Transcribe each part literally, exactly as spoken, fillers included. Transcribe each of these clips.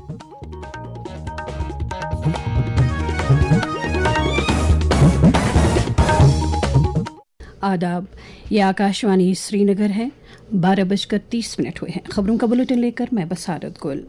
आदाब, ये आकाशवाणी श्रीनगर है। बारह बजकर तीस मिनट हुए हैं। खबरों का बुलेटिन लेकर मैं बसारत गुल।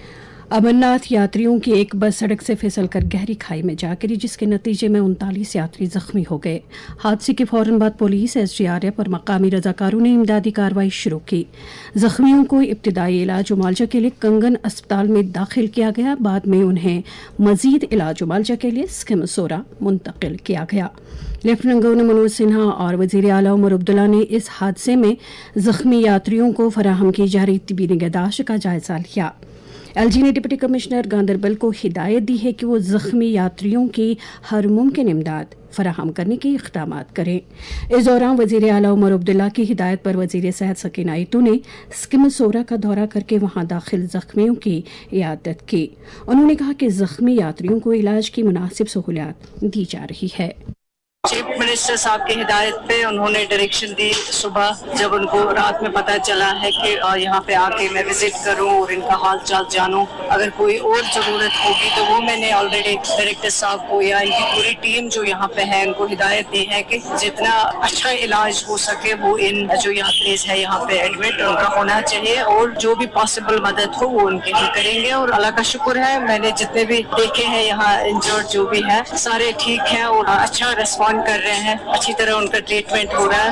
अमरनाथ यात्रियों की एक बस सड़क से फिसलकर गहरी खाई में जा गिरी, जिसके नतीजे में उनतालीस यात्री जख्मी हो गए। हादसे के फौरन बाद पुलिस, एसडीआरएफ और मकामी रजाकारों ने इमदादी कार्रवाई शुरू की। जख्मियों को इब्तिदाई इलाज और मुआवजा के लिए कंगन अस्पताल में दाखिल किया गया। बाद में उन्हें मजीद इलाज और मुआवजा के लिए स्किमसोरा मुंतकिल किया गया। लेफ्टिनेंट गवर्नर मनोज सिन्हा और वजीर आला उमर अब्दुल्ला ने इस हादसे में जख्मी यात्रियों को फराहम की जा रही तिबी निगहदाश्त का जायजा लिया। एलजी ने डिप्टी कमिश्नर गांदरबल को हिदायत दी है कि वो जख्मी यात्रियों की हर मुमकिन इमदाद फराहम करने के इक़दाम करें। इस दौरान वजीर आला उमर अब्दुल्ला की हिदायत पर वजीर सेहत सकीना इतू ने स्किमसोरा का दौरा करके वहां दाखिल जख्मियों की इयादत की। उन्होंने कहा कि जख्मी यात्रियों को इलाज की मुनासिब सहूलियात दी जा रही है। चीफ मिनिस्टर साहब की हिदायत पे उन्होंने डायरेक्शन दी सुबह, जब उनको रात में पता चला है कि यहाँ पे आके मैं विजिट करूँ और इनका हाल चाल जानूँ। अगर कोई और ज़रूरत होगी तो वो मैंने ऑलरेडी डायरेक्टर साहब को या इनकी पूरी टीम जो यहाँ पे है उनको हिदायत दी है कि जितना अच्छा इलाज हो सके वो इन जो यात्रीज है यहाँ पे एडमिट उनका होना चाहिए, और जो भी पॉसिबल मदद हो वो उनके लिए करेंगे। और अल्लाह का शुक्र है, मैंने जितने भी देखे हैं यहाँ इंजर्ड जो भी है सारे ठीक हैं और अच्छा रेस्पॉन्ड कर रहे हैं, अच्छी तरह उनका ट्रीटमेंट हो रहा है।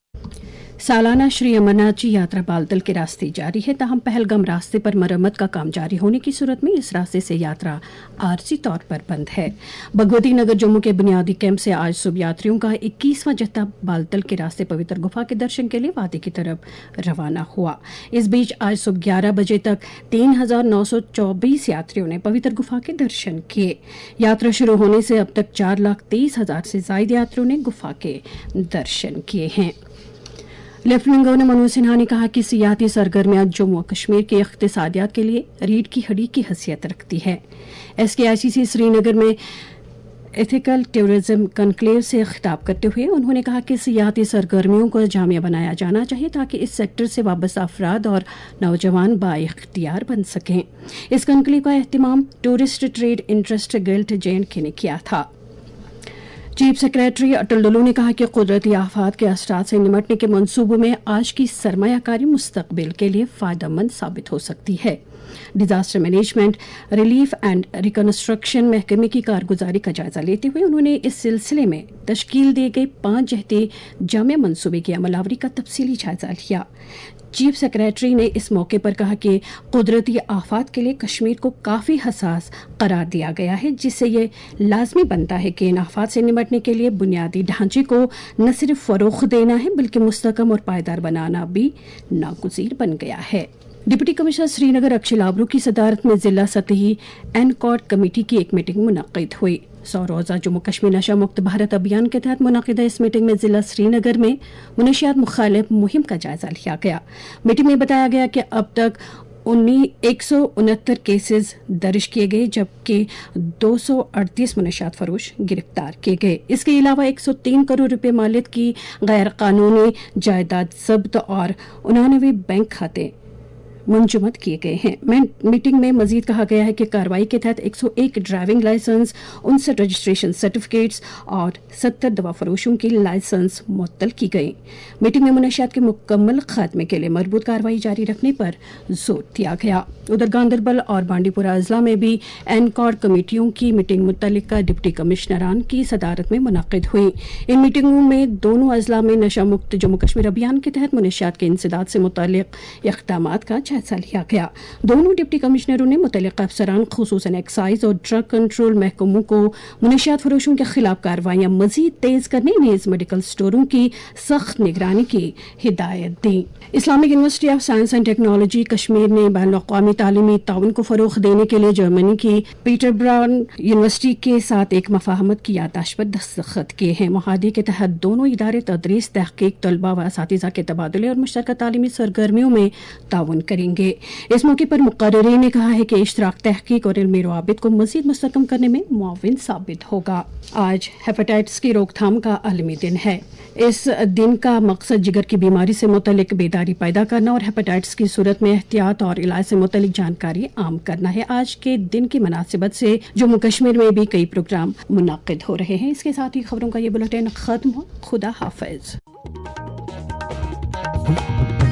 सालाना श्री अमरनाथ जी यात्रा बालतल के रास्ते जारी है, ताहम पहलगाम रास्ते पर मरम्मत का काम जारी होने की सूरत में इस रास्ते से यात्रा आरजी तौर पर बंद है। भगवती नगर जम्मू के बुनियादी कैंप से आज सुबह यात्रियों का इक्कीसवां जत्था बालतल के रास्ते पवित्र गुफा के दर्शन के लिए वादी की तरफ रवाना हुआ। इस बीच आज सुबह ग्यारह बजे तक तीन हजार नौ सौ चौबीस यात्रियों ने पवित्र गुफा के दर्शन किए। यात्रा शुरू होने से अब तक चार लाख तेईस हजार से ज्यादा यात्रियों ने गुफा के दर्शन किए हैं। लेफ्टिनेंट गवर्नर मनोज सिन्हा ने कहा कि सियाहती सरगर्मियां जम्मू और कश्मीर के इख्तिसादियात के लिए रीढ़ की हड्डी की हैसियत रखती है। एस के आई सी सी श्रीनगर में एथिकल टूरिज्म कन्क्लेव से खिताब करते हुए उन्होंने कहा कि सियाहती सरगर्मियों को जामिया बनाया जाना चाहिए ताकि इस सेक्टर से वाबस्ता अफराद और नौजवान बाइख्तियार बन सकें। इस कन्क्लेव का एहतमाम tourist trade interest guild J and K ने किया था। चीफ सेक्रेटरी अटल डुल्लू ने कहा कि कुदरती आफात के असरात से निमटने के मंसूबों में आज की सरमायाकारी मुस्तकबिल के लिए फायदेमंद साबित हो सकती है। Disaster management, relief and reconstruction महकमे की कारगुजारी का जायजा लेते हुए उन्होंने इस सिलसिले में तश्कील दिए गए पांच जहती जामे मंसूबे की अमलावरी का तफसीली जायजा लिया। चीफ सेक्रेटरी ने इस मौके पर कहा कि कुदरती आफात के लिए कश्मीर को काफ़ी हसास करार दिया गया है, जिससे ये लाजमी बनता है कि इन आफात से निमटने के लिए बुनियादी ढांचे को न सिर्फ फ़रोग़ देना है बल्कि मुस्तकम और पायदार बनाना भी नागुज़ीर बन गया है। डिप्टी कमिश्नर श्रीनगर अक्षय लाबरू की सदारत में जिला सतही एनकॉर्ड कमेटी की एक मीटिंग मुनक़्क़िद हुई। सौ रोज़ा जम्मू कश्मीर नशा मुक्त भारत अभियान के तहत मुनक़्क़िदा इस मीटिंग में जिला श्रीनगर में मुनशियात मुखालिफ मुहिम का जायजा लिया गया। मीटिंग में बताया गया कि अब तक एक सौ उनहत्तर केसेस दर्ज किए गए, जबकि दो सौ अड़तीस मुनशियात फरोश गिरफ्तार किए गए। इसके अलावा एक सौ तीन करोड़ रुपए मालियत की गैर कानूनी जायदाद जब्त और उनानवे बैंक खाते मुंजमद किए गए हैं। मीटिंग में मजीद कहा गया है कि कार्रवाई के तहत एक सौ एक ड्राइविंग लाइसेंस, उनसठ रजिस्ट्रेशन सर्टिफिकेट्स और सत्तर दवा फरोशों की लाइसेंस मुअत्तल की गई। मीटिंग में मुनशियात के मुकम्मल खात्मे के लिए मरबूत कार्रवाई जारी रखने पर जोर दिया गया। उधर गांदरबल और बांडीपुरा अजला में भी एनकॉर्ड कमेटियों की मीटिंग मुतल्लिका डिप्टी कमिश्नरान की सदारत में मुनक़्क़िद हुई। इन मीटिंगों में दोनों अजला में नशा मुक्त जम्मू कश्मीर अभियान के तहत मुनशियात के इंसदाद से मुतल्लिक इक़दामात का जायजा लिया गया। दोनों डिप्टी कमिश्नरों ने मुतल्लिका अफसरान खुसूसन एक्साइज और ड्रग कंट्रोल महकमों को मुनशियात फरोशों के खिलाफ कार्रवाइयां मजीद तेज करने, नीज मेडिकल स्टोरों की सख्त निगरानी की हिदायत दी। Islamic University of Science and Technology Kashmir ने बैनुल-अक़वामी तालीमी ताउन को फरोग़ देने के लिए जर्मनी की पीटरब्राउन यूनिवर्सिटी के साथ एक मफाहमत की याददाश्त पर दस्तखत किए हैं। मुआहदे के तहत दोनों इदारे तदरीस, तहक़ीक़, तलबा व असातिज़ा के तबादले और मुश्तरका तालीमी सरगर्मियों में ताउन करेंगे। کریں گے۔ اس موقع پر مقررین نے کہا ہے کہ اشتراک تحقیق اور علمی روابط کو مزید مستحکم کرنے میں معاون ثابت ہوگا۔ آج ہیپاٹائٹس کی روک تھام کا عالمی دن ہے۔ اس دن کا مقصد جگر کی بیماری سے متعلق بیداری پیدا کرنا اور ہیپاٹائٹس کی صورت میں احتیاط اور علاج سے متعلق جانکاری عام کرنا ہے۔ آج کے دن کی مناسبت سے جموں کشمیر میں بھی کئی پروگرام منعقد ہو رہے ہیں۔ اس کے ساتھ ہی خبروں کا یہ بلیٹن ختم ہو۔ خدا حافظ۔